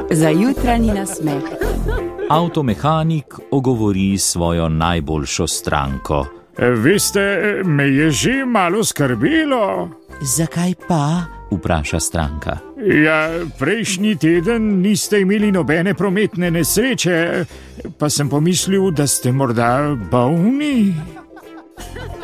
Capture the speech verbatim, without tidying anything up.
za jutranji nasmeh. Avtomehanik ogovori svojo najboljšo stranko. Veste, me je že malo skrbelo. Zakaj pa? Vpraša stranka. Ja, prejšnji teden niste imeli nobene prometne nesreče, pa sem pomislil, da ste morda bolni.